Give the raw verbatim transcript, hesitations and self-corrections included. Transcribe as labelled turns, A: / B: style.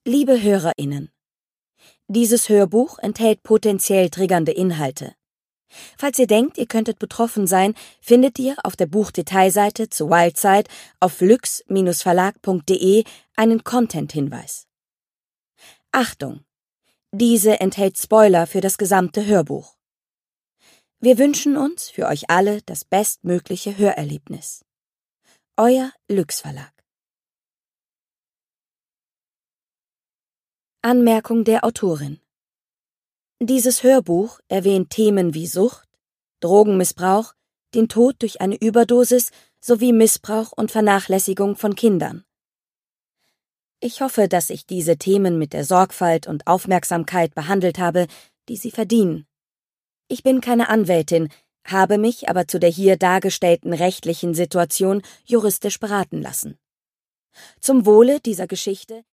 A: Liebe HörerInnen, dieses Hörbuch enthält potenziell triggernde Inhalte. Falls ihr denkt, ihr könntet betroffen sein, findet ihr auf der Buchdetailseite zu Wildside auf lüx Verlag punkt de einen Content-Hinweis. Achtung! Diese enthält Spoiler für das gesamte Hörbuch. Wir wünschen uns für euch alle das bestmögliche Hörerlebnis. Euer Lüx Verlag. Anmerkung der Autorin: Dieses Hörbuch erwähnt Themen wie Sucht, Drogenmissbrauch, den Tod durch eine Überdosis sowie Missbrauch und Vernachlässigung von Kindern. Ich hoffe, dass ich diese Themen mit der Sorgfalt und Aufmerksamkeit behandelt habe, die sie verdienen. Ich bin keine Anwältin, habe mich aber zu der hier dargestellten rechtlichen Situation juristisch beraten lassen. Zum Wohle dieser Geschichte